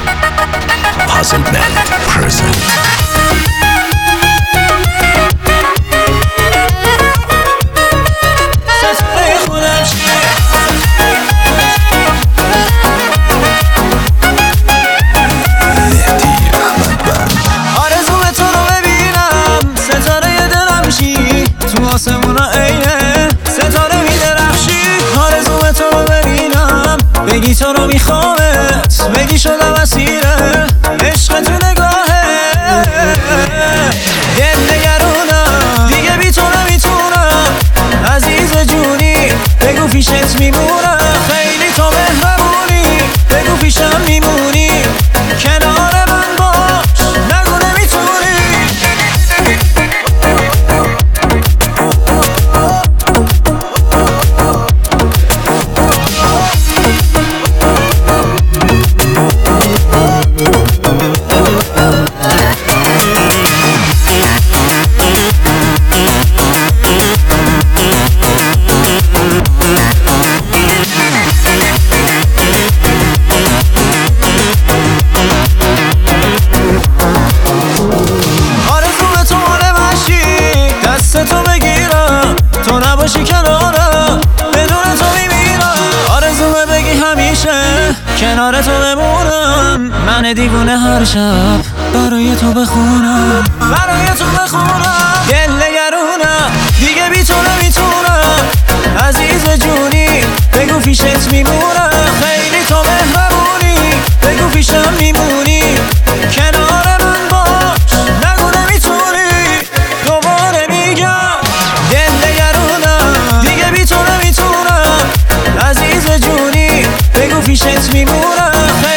Puzzle Band present. آسمونا عینه ستاره میدرخشی آرزوم تو رو ببینم بگی تو رو میخوامت بگی شدم اسیره عشق تو نگاهه دل نگرونم دیگه بی تو نمیتونم عزیز جونی بگو پیشت میمونم خیلی تو مهربونی بگو پیشم میمونی کنار من باش نگو نمیتونی تو بگیرم تو نباشی کنارم بدون تو میمیرم آرزومه بگی همیشه کنار تو بمونم من دیوونه هر شب برای تو بخونم دل نگرونم دیگه بی تو نمیتونم عزیز جونی بگو پیشت میمونم خیلی تو مهربونی بگو پیشم میمونی کنار من باش نگو نمیتونی دوباره میگم دل نگرونم دیگه بی تو نمیتونم عزیز جونی بگو پیشت میمونم